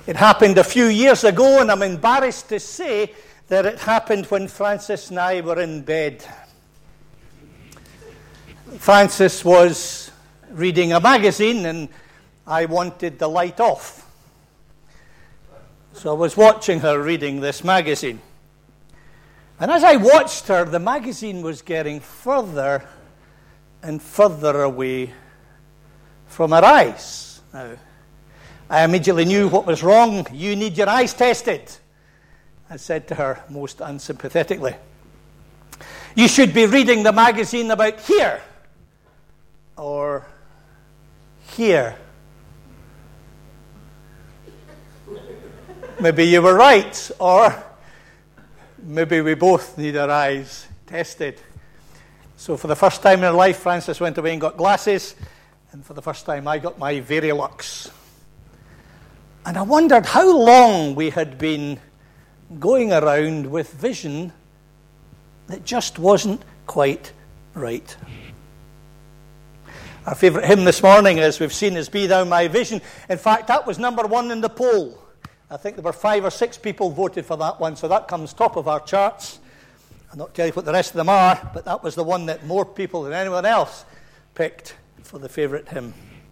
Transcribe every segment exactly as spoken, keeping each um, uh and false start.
It happened a few years ago, and I'm embarrassed to say that it happened when Francis and I were in bed. Francis was reading a magazine, and I wanted the light off. So I was watching her reading this magazine. And as I watched her, the magazine was getting further and further away from her eyes. Now, I immediately knew what was wrong. You need your eyes tested, I said to her most unsympathetically. You should be reading the magazine about here or here. Maybe you were right, or maybe we both need our eyes tested. So for the first time in her life, Frances went away and got glasses, and for the first time I got my Verilux. And I wondered how long we had been going around with vision that just wasn't quite right. Our favourite hymn this morning, as we've seen, is Be Thou My Vision. In fact, that was number one in the poll. I think there were five or six people voted for that one, so that comes top of our charts. I'll not tell you what the rest of them are, but that was the one that more people than anyone else picked for the favourite hymn.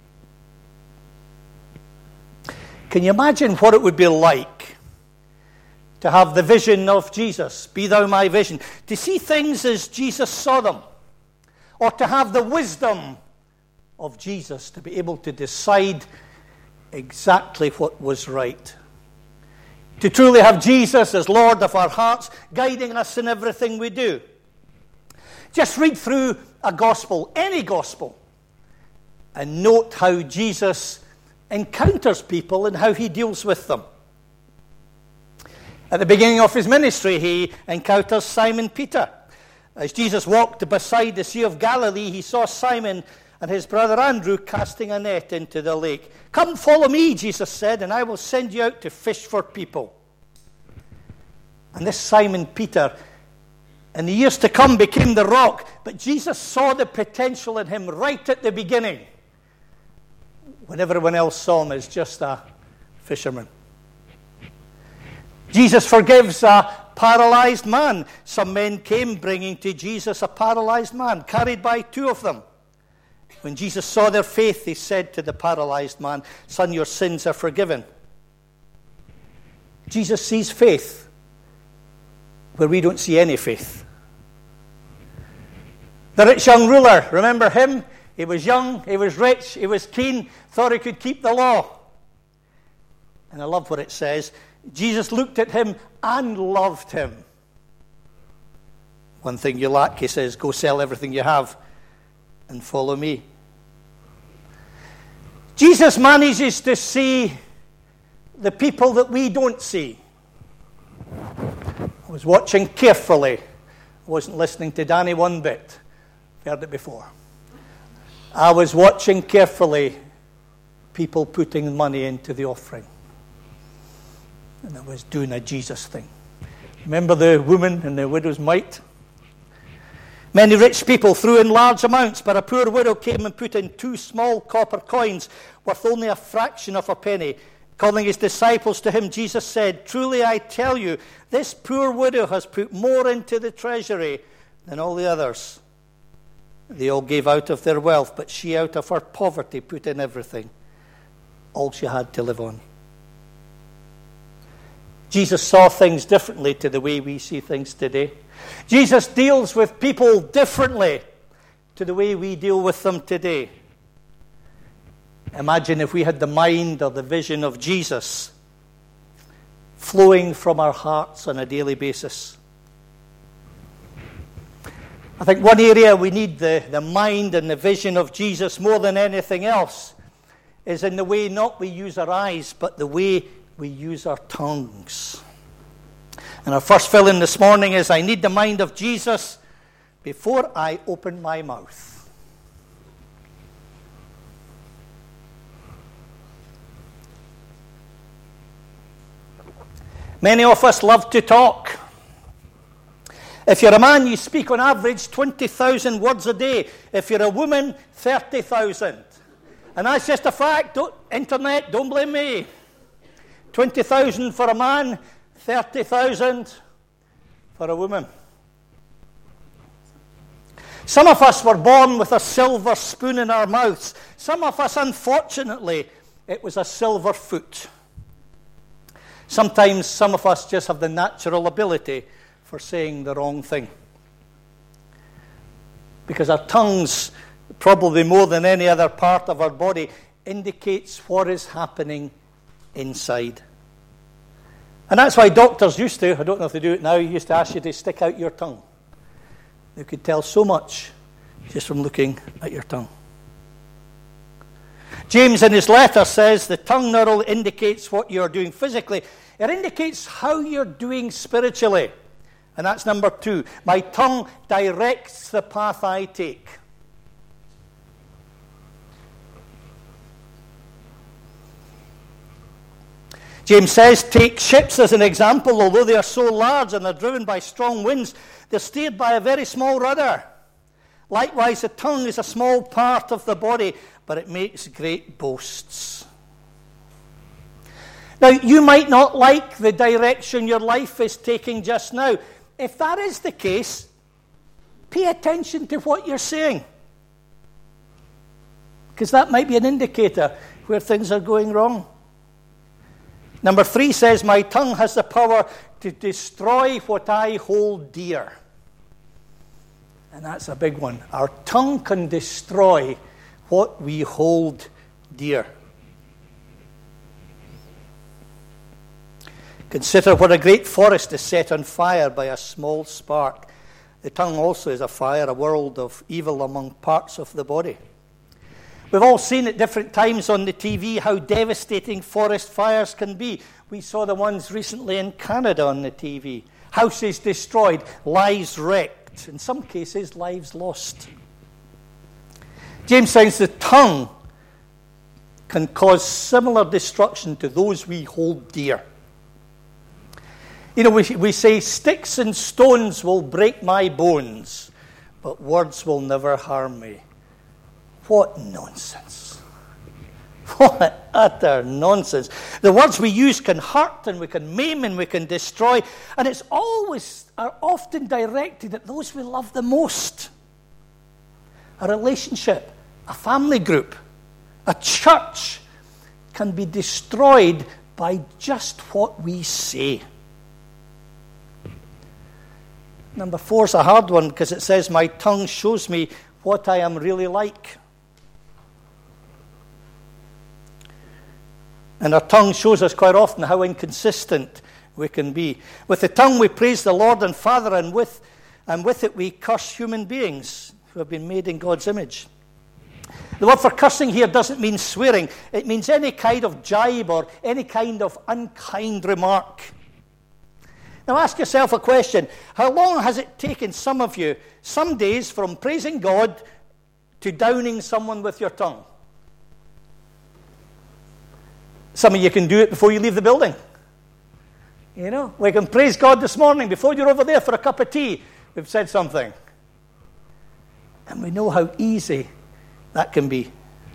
Can you imagine what it would be like to have the vision of Jesus, be thou my vision, to see things as Jesus saw them, or to have the wisdom of Jesus to be able to decide exactly what was right? To truly have Jesus as Lord of our hearts, guiding us in everything we do. Just read through a gospel, any gospel, and note how Jesus encounters people and how he deals with them. At the beginning of his ministry, he encounters Simon Peter. As Jesus walked beside the Sea of Galilee, he saw Simon and his brother Andrew casting a net into the lake. Come, follow me, Jesus said, and I will send you out to fish for people. And this Simon Peter, in the years to come, became the rock. But Jesus saw the potential in him right at the beginning, when everyone else saw him as just a fisherman. Jesus forgives a paralyzed man. Some men came bringing to Jesus a paralyzed man, carried by two of them. When Jesus saw their faith, he said to the paralyzed man, Son, your sins are forgiven. Jesus sees faith where we don't see any faith. The rich young ruler, remember him? He was young, he was rich, he was keen, thought he could keep the law. And I love what it says. Jesus looked at him and loved him. One thing you lack, he says, go sell everything you have and follow me. Jesus manages to see the people that we don't see. I was watching carefully. I wasn't listening to Danny one bit. I've heard it before. I was watching carefully people putting money into the offering. And I was doing a Jesus thing. Remember the woman and the widow's mite? Many rich people threw in large amounts, but a poor widow came and put in two small copper coins worth only a fraction of a penny. Calling his disciples to him, Jesus said, Truly I tell you, this poor widow has put more into the treasury than all the others. They all gave out of their wealth, but she out of her poverty put in everything, all she had to live on. Jesus saw things differently to the way we see things today. Jesus deals with people differently to the way we deal with them today. Imagine if we had the mind or the vision of Jesus flowing from our hearts on a daily basis. I think one area we need the, the mind and the vision of Jesus more than anything else is in the way not we use our eyes, but the way we use our tongues. And our first fill-in this morning is, I need the mind of Jesus before I open my mouth. Many of us love to talk. If you're a man, you speak on average twenty thousand words a day. If you're a woman, thirty thousand. And that's just a fact. Don't, internet, don't blame me. twenty thousand for a man, thirty thousand for a woman. Some of us were born with a silver spoon in our mouths. Some of us, unfortunately, it was a silver foot. Sometimes some of us just have the natural ability for saying the wrong thing. Because our tongues, probably more than any other part of our body, indicates what is happening inside. And that's why doctors used to, I don't know if they do it now, used to ask you to stick out your tongue. You could tell so much just from looking at your tongue. James in his letter says the tongue not only indicates what you're doing physically, it indicates how you're doing spiritually. And that's number two. My tongue directs the path I take. James says, take ships as an example. Although they are so large and are driven by strong winds, they're steered by a very small rudder. Likewise, the tongue is a small part of the body, but it makes great boasts. Now, you might not like the direction your life is taking just now. If that is the case, pay attention to what you're saying, because that might be an indicator where things are going wrong. Number three says, my tongue has the power to destroy what I hold dear. And that's a big one. Our tongue can destroy what we hold dear. Consider what a great forest is set on fire by a small spark. The tongue also is a fire, a world of evil among parts of the body. We've all seen at different times on the T V how devastating forest fires can be. We saw the ones recently in Canada on the T V. Houses destroyed, lives wrecked, in some cases lives lost. James says the tongue can cause similar destruction to those we hold dear. You know, we, we say, sticks and stones will break my bones, but words will never harm me. What nonsense. What utter nonsense. The words we use can hurt and we can maim and we can destroy, and it's always, are often directed at those we love the most. A relationship, a family group, a church can be destroyed by just what we say. Number four is a hard one because it says, my tongue shows me what I am really like. And our tongue shows us quite often how inconsistent we can be. With the tongue we praise the Lord and Father, and with, and with it we curse human beings who have been made in God's image. The word for cursing here doesn't mean swearing. It means any kind of jibe or any kind of unkind remark. Now ask yourself a question. How long has it taken some of you, some days, from praising God to downing someone with your tongue? Some of you can do it before you leave the building. You know, we can praise God this morning before you're over there for a cup of tea. We've said something. And we know how easy that can be.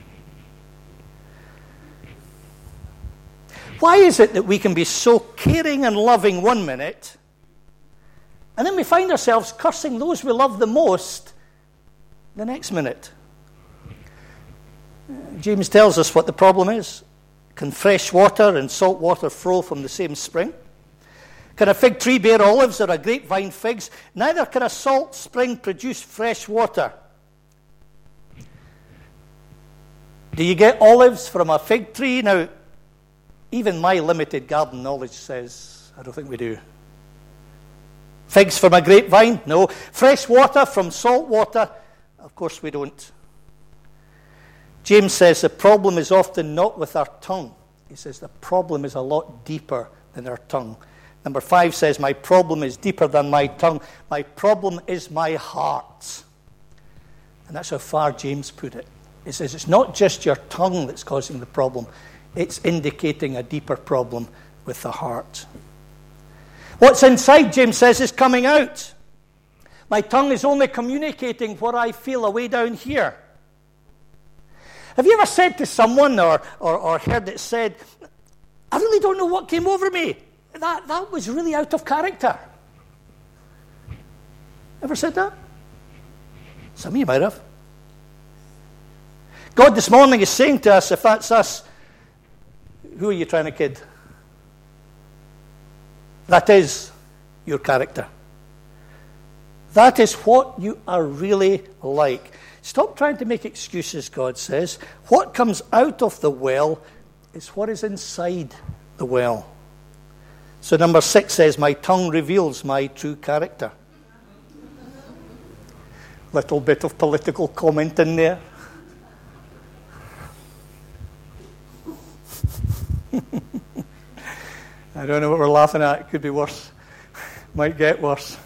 Why is it that we can be so caring and loving one minute, and then we find ourselves cursing those we love the most the next minute? James tells us what the problem is. Can fresh water and salt water flow from the same spring? Can a fig tree bear olives or a grapevine figs? Neither can a salt spring produce fresh water. Do you get olives from a fig tree? Now, even my limited garden knowledge says, I don't think we do. Figs from a grapevine? No. Fresh water from salt water? Of course we don't. James says the problem is often not with our tongue. He says the problem is a lot deeper than our tongue. Number five says, my problem is deeper than my tongue. My problem is my heart. And that's how far James put it. He says it's not just your tongue that's causing the problem. It's indicating a deeper problem with the heart. What's inside, James says, is coming out. My tongue is only communicating what I feel away down here. Have you ever said to someone or, or, or heard it said, I really don't know what came over me. That, that was really out of character. Ever said that? Some of you might have. God this morning is saying to us, if that's us, who are you trying to kid? That is your character. That is what you are really like. Stop trying to make excuses, God says. What comes out of the well is what is inside the well. So number six says, my tongue reveals my true character. Little bit of political comment in there. I don't know what we're laughing at. It could be worse. Might get worse.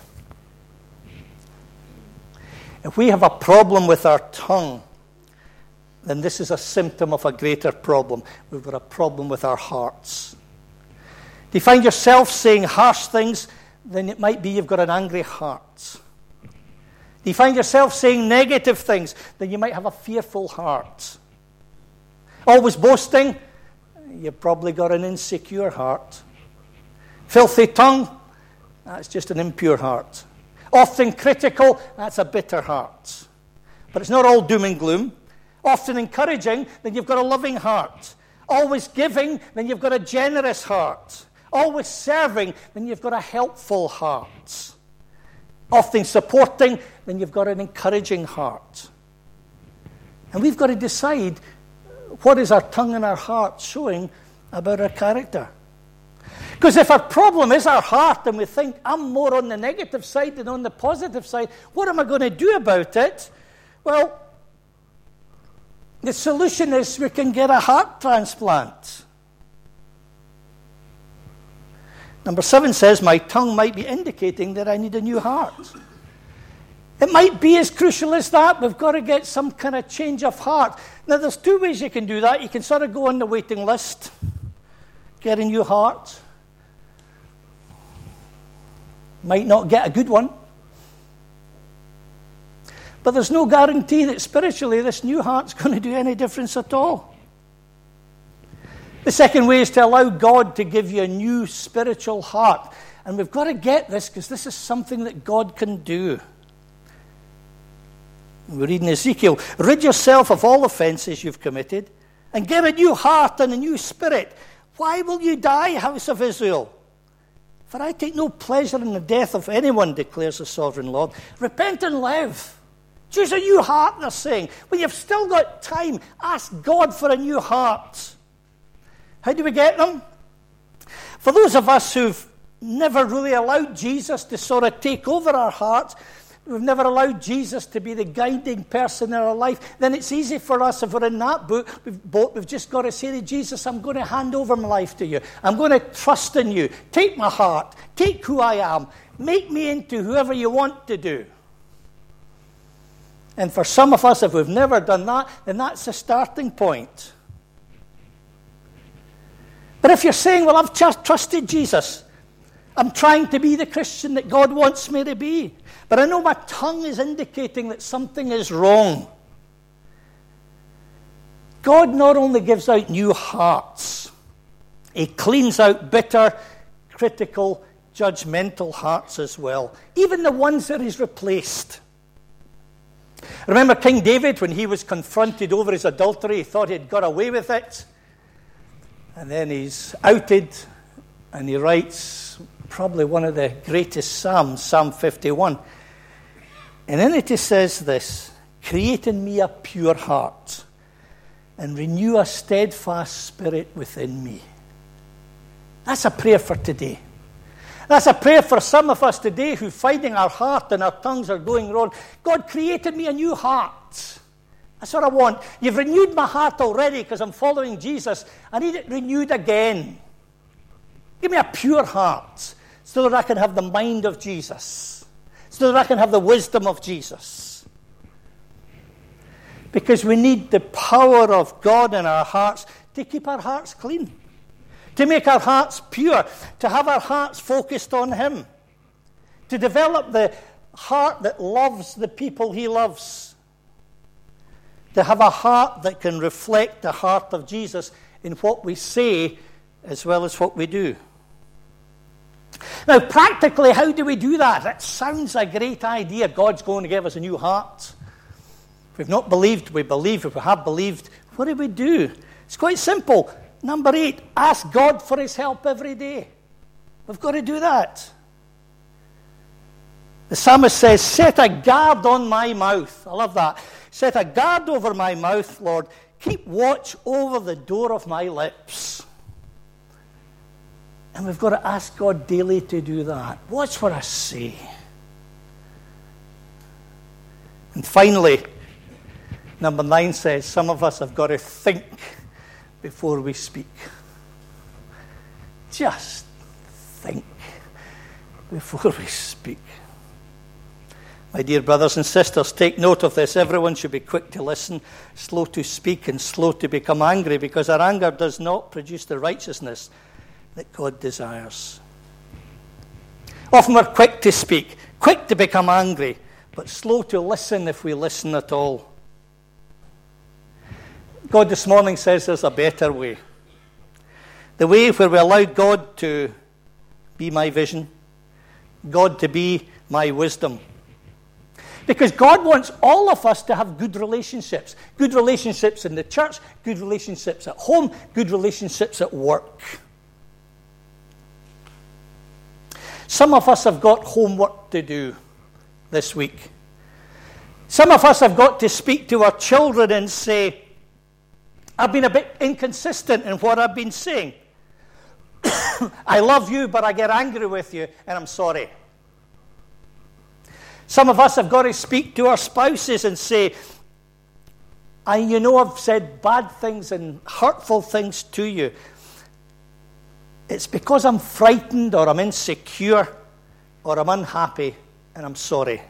If we have a problem with our tongue, then this is a symptom of a greater problem. We've got a problem with our hearts. Do you find yourself saying harsh things? Then it might be you've got an angry heart. Do you find yourself saying negative things? Then you might have a fearful heart. Always boasting? You've probably got an insecure heart. Filthy tongue? That's just an impure heart. Often critical? That's a bitter heart. But it's not all doom and gloom. Often encouraging? Then you've got a loving heart. Always giving? Then you've got a generous heart. Always serving? Then you've got a helpful heart. Often supporting? Then you've got an encouraging heart. And we've got to decide, what is our tongue and our heart showing about our character? Because if our problem is our heart and we think, I'm more on the negative side than on the positive side, what am I going to do about it? Well, the solution is we can get a heart transplant. Number seven says, my tongue might be indicating that I need a new heart. It might be as crucial as that. We've got to get some kind of change of heart. Now, there's two ways you can do that. You can sort of go on the waiting list, get a new heart. Might not get a good one. But there's no guarantee that spiritually this new heart's going to do any difference at all. The second way is to allow God to give you a new spiritual heart. And we've got to get this because this is something that God can do. We're reading Ezekiel. Rid yourself of all offenses you've committed and get a new heart and a new spirit. Why will you die, house of Israel? For I take no pleasure in the death of anyone, declares the sovereign Lord. Repent and live. Choose a new heart, they're saying. When you've still got time, ask God for a new heart. How do we get them? For those of us who've never really allowed Jesus to sort of take over our hearts, we've never allowed Jesus to be the guiding person in our life, then it's easy for us, if we're in that boat, we've, boat, we've just got to say to Jesus, I'm going to hand over my life to you. I'm going to trust in you. Take my heart. Take who I am. Make me into whoever you want to do. And for some of us, if we've never done that, then that's a starting point. But if you're saying, well, I've just trusted Jesus, I'm trying to be the Christian that God wants me to be, but I know my tongue is indicating that something is wrong. God not only gives out new hearts, He cleans out bitter, critical, judgmental hearts as well, even the ones that He's replaced. Remember King David, when he was confronted over his adultery, he thought he'd got away with it. And then he's outed, and he writes probably one of the greatest psalms, Psalm fifty-one. And in it he says this, create in me a pure heart and renew a steadfast spirit within me. That's a prayer for today. That's a prayer for some of us today who finding our heart and our tongues are going wrong. God created me a new heart. That's what I want. You've renewed my heart already because I'm following Jesus. I need it renewed again. Give me a pure heart so that I can have the mind of Jesus, so that I can have the wisdom of Jesus. Because we need the power of God in our hearts to keep our hearts clean, to make our hearts pure, to have our hearts focused on Him, to develop the heart that loves the people He loves, to have a heart that can reflect the heart of Jesus in what we say as well as what we do. Now, practically, how do we do that? That sounds a great idea. God's going to give us a new heart. If we've not believed, we believe. If we have believed, what do we do? It's quite simple. Number eight, ask God for his help every day. We've got to do that. The psalmist says, set a guard on my mouth. I love that. Set a guard over my mouth, Lord. Keep watch over the door of my lips. And we've got to ask God daily to do that. Watch what I say. And finally, number nine says, some of us have got to think before we speak. Just think before we speak. My dear brothers and sisters, take note of this. Everyone should be quick to listen, slow to speak, and slow to become angry, because our anger does not produce the righteousness that God desires. Often we're quick to speak, quick to become angry, but slow to listen if we listen at all. God this morning says there's a better way. The way where we allow God to be my vision, God to be my wisdom. Because God wants all of us to have good relationships. Good relationships in the church, good relationships at home, good relationships at work. Some of us have got homework to do this week. Some of us have got to speak to our children and say, I've been a bit inconsistent in what I've been saying. I love you, but I get angry with you, and I'm sorry. Some of us have got to speak to our spouses and say, I, you know, I've said bad things and hurtful things to you. It's because I'm frightened or I'm insecure or I'm unhappy, and I'm sorry.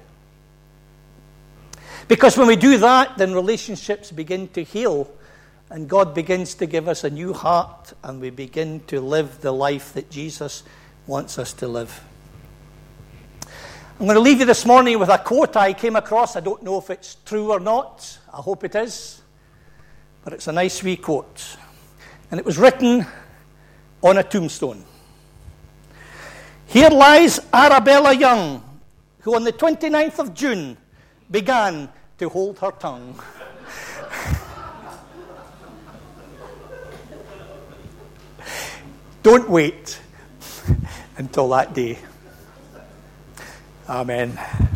Because when we do that, then relationships begin to heal, and God begins to give us a new heart, and we begin to live the life that Jesus wants us to live. I'm going to leave you this morning with a quote I came across. I don't know if it's true or not. I hope it is. But it's a nice wee quote. And it was written on a tombstone. Here lies Arabella Young, who on the twenty-ninth of June began to hold her tongue. Don't wait until that day. Amen.